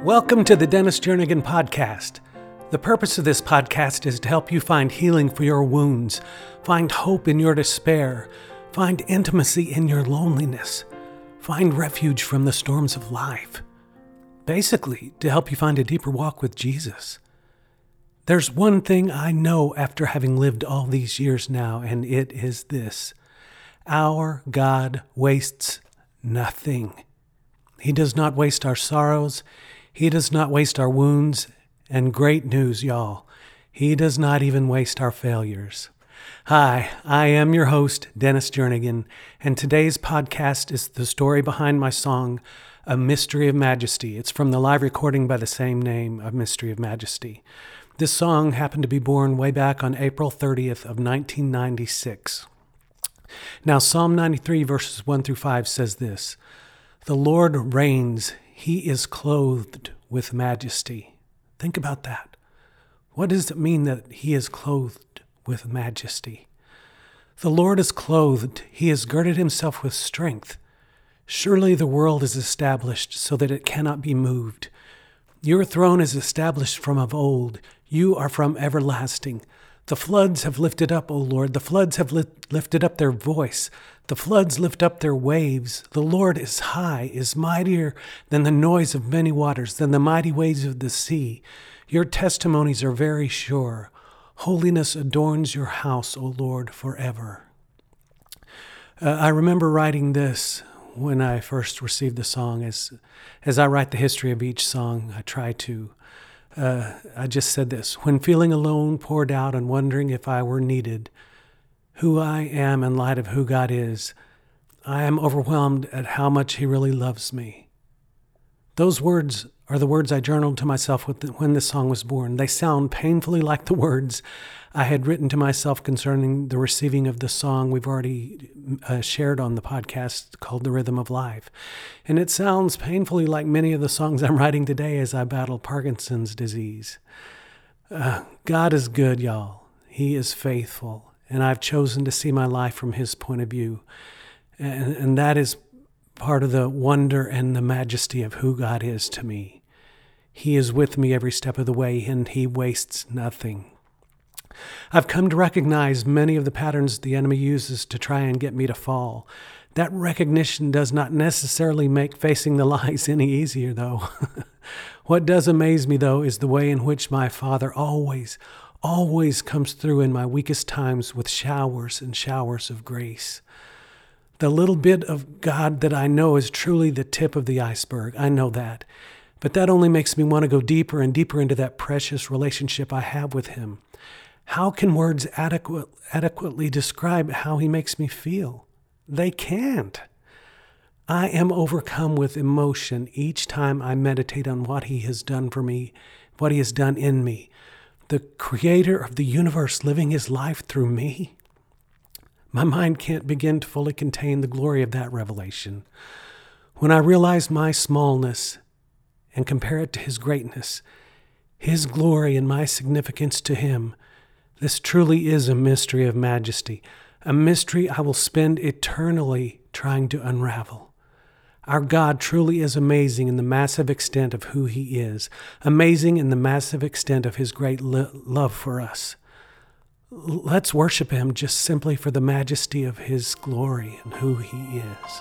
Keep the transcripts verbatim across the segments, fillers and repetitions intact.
Welcome to the Dennis Jernigan Podcast. The purpose of this podcast is to help you find healing for your wounds, find hope in your despair, find intimacy in your loneliness, find refuge from the storms of life. Basically, to help you find a deeper walk with Jesus. There's one thing I know after having lived all these years now, and it is this. Our God wastes nothing. He does not waste our sorrows. He does not waste our wounds. And great news, y'all. He does not even waste our failures. Hi, I am your host, Dennis Jernigan, and today's podcast is the story behind my song, A Mystery of Majesty. It's from the live recording by the same name, A Mystery of Majesty. This song happened to be born way back on April thirtieth of nineteen ninety-six. Now, Psalm ninety-three verses one through five says this, "The Lord reigns, he is clothed with majesty." Think about that. What does it mean that he is clothed with majesty? The Lord is clothed, he has girded himself with strength. Surely the world is established so that it cannot be moved. Your throne is established from of old. You are from everlasting. The floods have lifted up, O Lord. The floods have li- lifted up their voice. The floods lift up their waves. The Lord is high, is mightier than the noise of many waters, than the mighty waves of the sea. Your testimonies are very sure. Holiness adorns your house, O Lord, forever. Uh, I remember writing this when I first received the song. As, as I write the history of each song, I try to Uh, I just said this, when feeling alone, poured out, and wondering if I were needed, who I am in light of who God is, I am overwhelmed at how much he really loves me. Those words are the words I journaled to myself with the, when this song was born. They sound painfully like the words I had written to myself concerning the receiving of the song we've already uh, shared on the podcast called The Rhythm of Life. And it sounds painfully like many of the songs I'm writing today as I battle Parkinson's disease. Uh, God is good, y'all. He is faithful. And I've chosen to see my life from his point of view. And, and that is part of the wonder and the majesty of who God is to me. He is with me every step of the way, and he wastes nothing. I've come to recognize many of the patterns the enemy uses to try and get me to fall. That recognition does not necessarily make facing the lies any easier, though. What does amaze me, though, is the way in which my Father always, always comes through in my weakest times with showers and showers of grace. The little bit of God that I know is truly the tip of the iceberg. I know that. But that only makes me want to go deeper and deeper into that precious relationship I have with him. How can words adequate, adequately describe how he makes me feel? They can't. I am overcome with emotion each time I meditate on what he has done for me, what he has done in me. The creator of the universe living his life through me. My mind can't begin to fully contain the glory of that revelation. When I realize my smallness and compare it to his greatness, his glory and my significance to him, this truly is a mystery of majesty, a mystery I will spend eternally trying to unravel. Our God truly is amazing in the massive extent of who he is, amazing in the massive extent of his great lo- love for us. Let's worship him just simply for the majesty of his glory and who he is.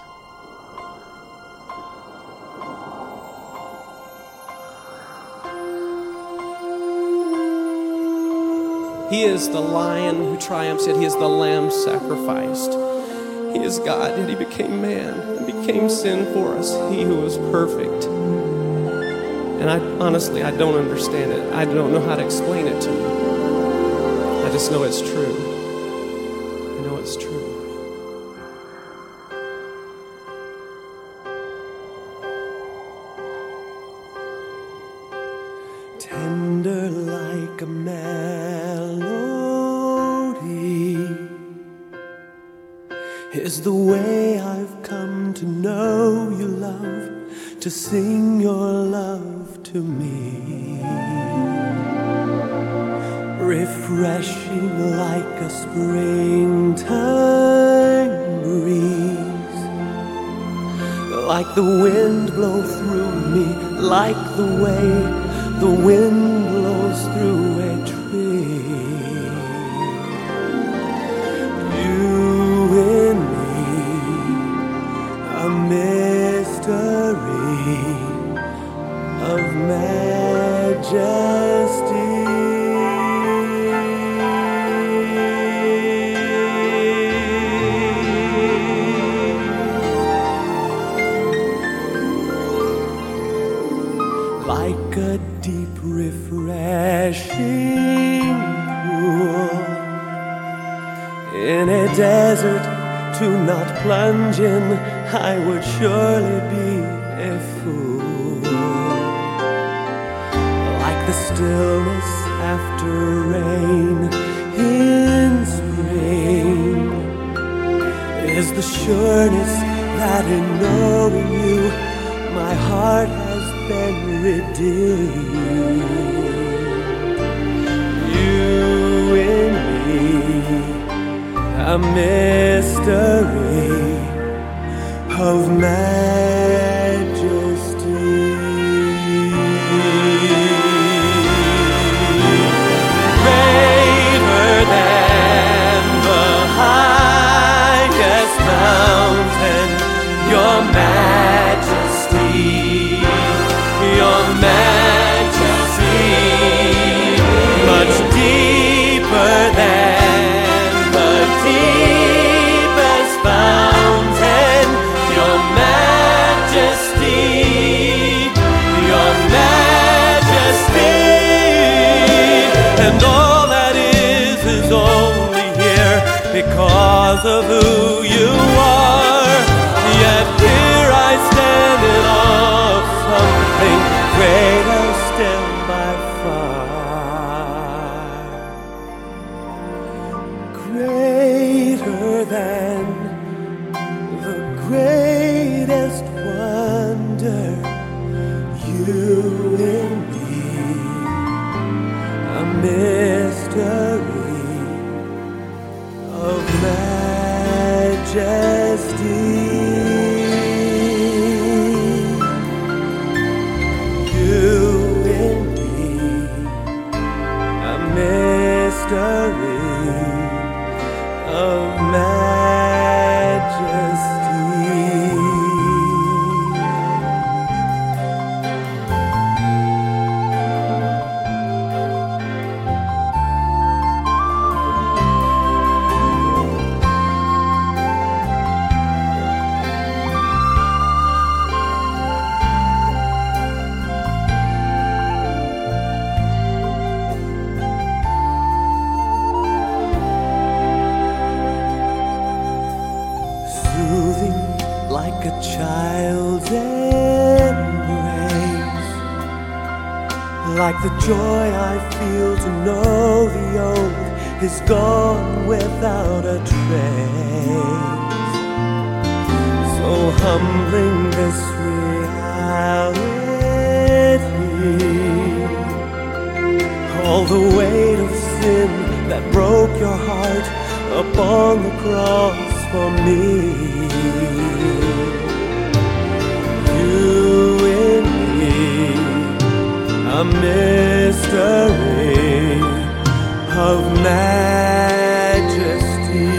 He is the lion who triumphs, yet he is the lamb sacrificed. He is God, yet he became man and became sin for us, he who was perfect. And I honestly, I don't understand it. I don't know how to explain it to you. I just know it's true. I know it's true. Tender like a melody is the way I've come to know your love, to sing your love to me. Refreshing like a springtime breeze, like the wind blow through me like the way the wind blows through a tree. You and me, a mystery of majesty. Like a deep, refreshing pool in a desert, to not plunge in, I would surely be a fool. Like the stillness after rain in spring is the sureness that in knowing you, my heart has been redeemed. You and me, a mystery of majesty. Greater than the highest mountain, your majesty, your majesty, much deeper than the deepest fountain, your majesty, your majesty. And all that is is only here because of who you are. Yet here I stand in awe of something greater still by far. Greater than the greatest wonder, you and me, a mystery of majesty. You and me, a mystery of majesty. Soothing like a child's embrace, like the joy I feel to know the old is gone without a trace. So humbling this reality, all the weight of sin that broke your heart upon the cross for me. You and me, a mystery of majesty.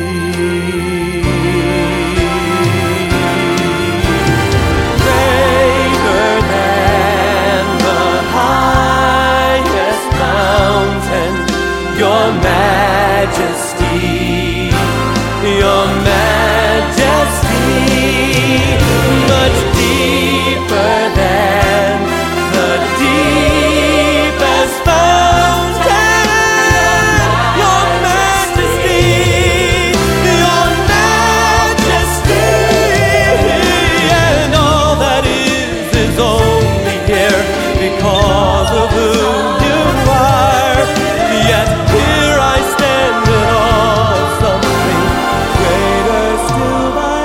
Greater than the highest mountain, your majesty, your majesty, much deeper than the deepest fountain, your majesty, your majesty. And all that is is only here because of who you are. Yet here I stand in awe of something greater still by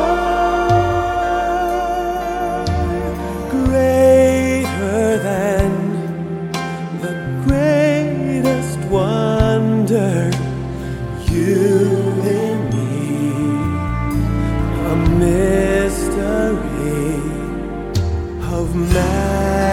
far. Greater than the greatest wonder, you and me, a mystery of man.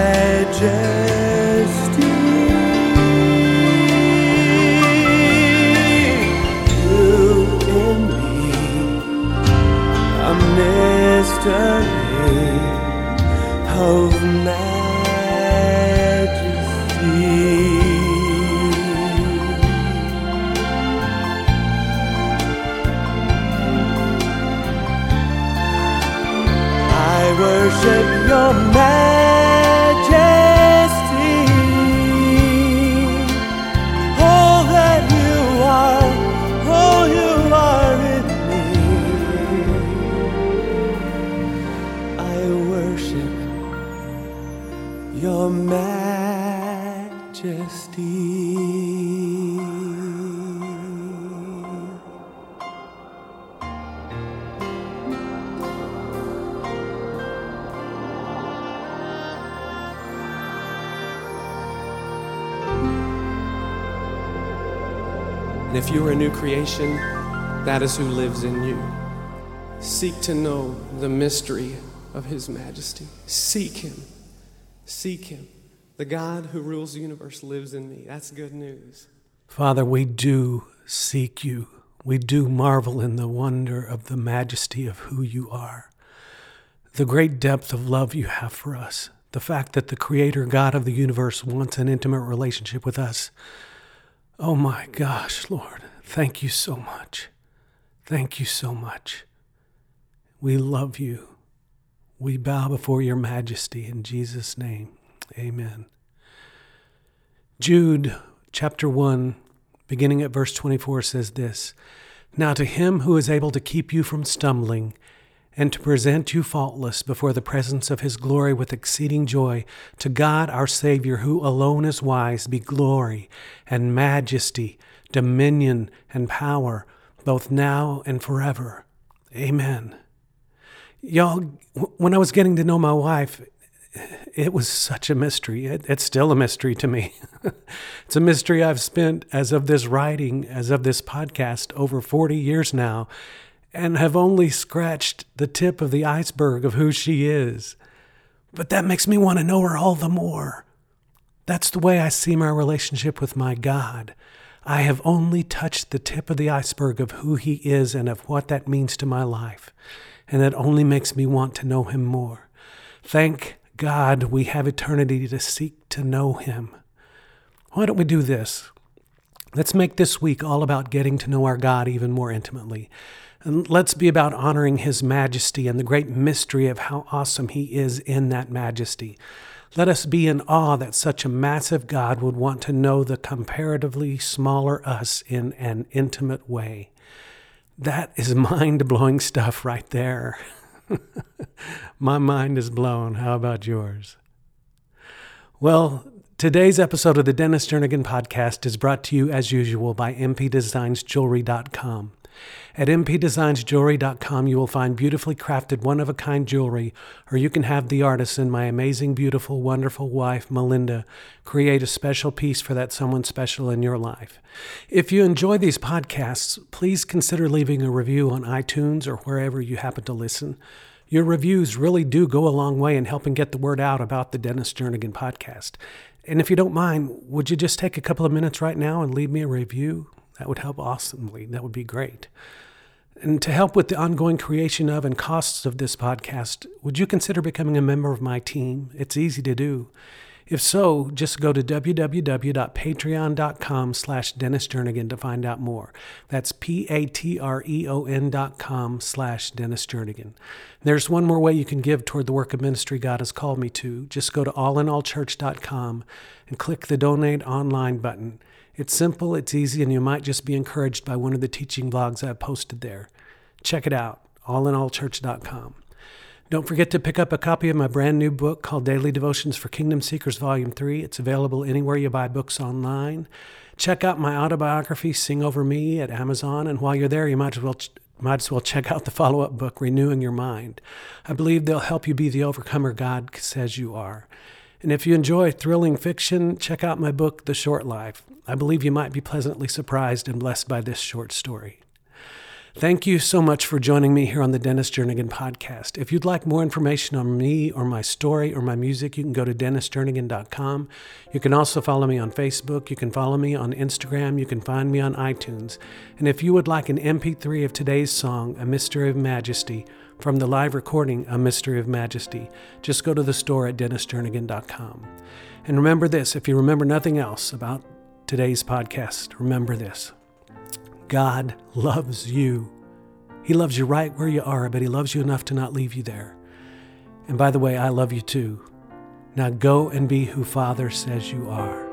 majesty. And if you are a new creation, that is who lives in you. Seek to know the mystery of His majesty. Seek Him. Seek Him. The God who rules the universe lives in me. That's good news. Father, we do seek you. We do marvel in the wonder of the majesty of who you are. The great depth of love you have for us. The fact that the Creator God of the universe wants an intimate relationship with us. Oh my gosh, Lord, thank you so much. Thank you so much. We love you. We bow before your majesty in Jesus' name. Amen. Jude chapter one, beginning at verse twenty-four, says this, "Now to him who is able to keep you from stumbling and to present you faultless before the presence of his glory with exceeding joy, to God our Savior, who alone is wise, be glory and majesty, dominion and power, both now and forever. Amen." Y'all, when I was getting to know my wife, it was such a mystery. It, it's still a mystery to me. It's a mystery I've spent, as of this writing, as of this podcast, over forty years now, and have only scratched the tip of the iceberg of who she is. But that makes me want to know her all the more. That's the way I see my relationship with my God. I have only touched the tip of the iceberg of who He is and of what that means to my life. And that only makes me want to know Him more. Thank God we have eternity to seek to know Him. Why don't we do this? Let's make this week all about getting to know our God even more intimately. And let's be about honoring His majesty and the great mystery of how awesome He is in that majesty. Let us be in awe that such a massive God would want to know the comparatively smaller us in an intimate way. That is mind-blowing stuff right there. My mind is blown. How about yours? Well, today's episode of the Dennis Jernigan Podcast is brought to you, as usual, by M P Designs Jewelry dot com. At M P Designs Jewelry dot com, you will find beautifully crafted, one-of-a-kind jewelry, or you can have the artisan, my amazing, beautiful, wonderful wife, Melinda, create a special piece for that someone special in your life. If you enjoy these podcasts, please consider leaving a review on iTunes or wherever you happen to listen. Your reviews really do go a long way in helping get the word out about the Dennis Jernigan Podcast. And if you don't mind, would you just take a couple of minutes right now and leave me a review? That would help awesomely. That would be great. And to help with the ongoing creation of and costs of this podcast, would you consider becoming a member of my team? It's easy to do. If so, just go to w w w dot patreon dot com slash Dennis Jernigan to find out more. That's P-A-T-R-E-O-N dot com slash Dennis Jernigan. There's one more way you can give toward the work of ministry God has called me to. Just go to all in all church dot com and click the Donate Online button. It's simple, it's easy, and you might just be encouraged by one of the teaching blogs I've posted there. Check it out, all in all church dot com. Don't forget to pick up a copy of my brand new book called Daily Devotions for Kingdom Seekers, Volume three. It's available anywhere you buy books online. Check out my autobiography, Sing Over Me, at Amazon. And while you're there, you might as well ch- might as well check out the follow-up book, Renewing Your Mind. I believe they'll help you be the overcomer God says you are. And if you enjoy thrilling fiction, check out my book, The Short Life. I believe you might be pleasantly surprised and blessed by this short story. Thank you so much for joining me here on the Dennis Jernigan Podcast. If you'd like more information on me or my story or my music, you can go to Dennis Jernigan dot com. You can also follow me on Facebook. You can follow me on Instagram. You can find me on iTunes. And if you would like an M P three of today's song, A Mystery of Majesty, from the live recording, A Mystery of Majesty, just go to the store at Dennis Jernigan dot com. And remember this, if you remember nothing else about today's podcast, remember this. God loves you. He loves you right where you are, but He loves you enough to not leave you there. And by the way, I love you too. Now go and be who Father says you are.